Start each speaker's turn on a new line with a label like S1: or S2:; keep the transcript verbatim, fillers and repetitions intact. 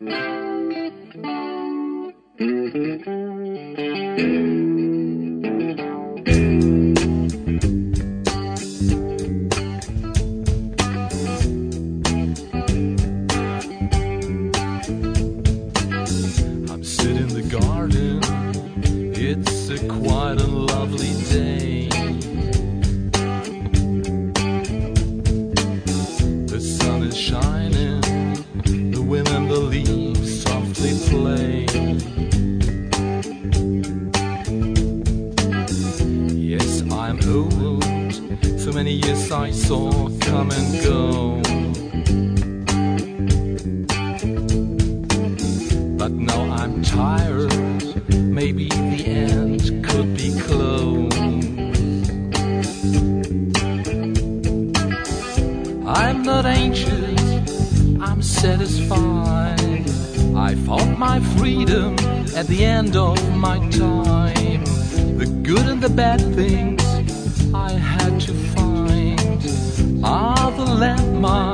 S1: Sit in the garden, it's a quiet and lovely day. The sun is shining, the wind and the leaves softly play. Yes, I'm old, so many years I saw come and go. But now I'm tired, maybe the end could be close. I'm not anxious, I'm satisfied. I found my freedom at the end of my time. The good and the bad things I had to find are the landmarks